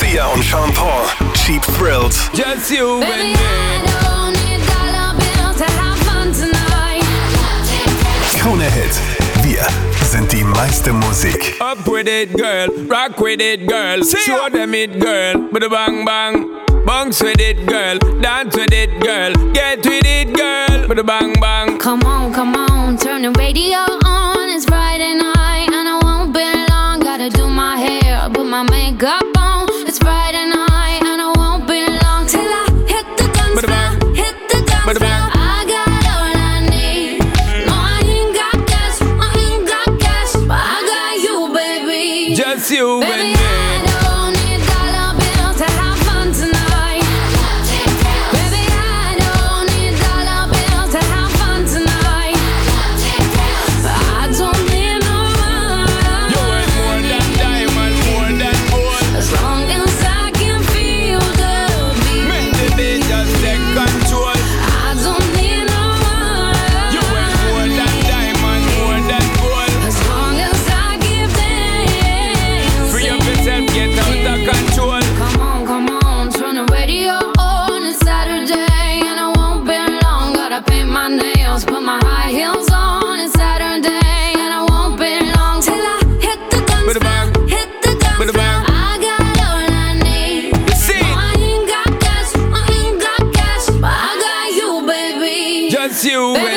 Sia und Sean Paul, Cheap Thrills. Just you and Baby, me. I don't need dollar bills to have fun tonight. Krone Hit. Wir sind die meiste Musik. Up with it, girl. Rock with it, girl. Show them it, girl. With a bang bang. Bounce with it, girl. Dance with it, girl. Get with it, girl. With a bang bang. Come on, turn the radio on. It's Friday night and I won't be long. Gotta do my hair, put my makeup on. It's Friday night and I won't be long till I hit the guns now. Hit the guns now. I got all I need. No, I ain't got cash, but I got you, baby. Just you and Baby, me. I don't need dollar bills to have fun tonight. Baby, I don't need dollar bills to have fun tonight. I don't need no money. You ain't more than diamond, more than gold. As long as I can feel the Make beat. the beat just take control. I don't need no money. You ain't more than diamond, more than gold. As long as I give them. Free up yourself, get out of control. Come on, turn the radio on. It's Saturday and I won't be long. Gotta paint my nails, put my high heels on. It's Saturday and I won't be long till I hit the guns With a bang. now. Hit the guns With a bang. now. I got all I need. See? No, I ain't got cash, but I got you, baby. Just you Baby,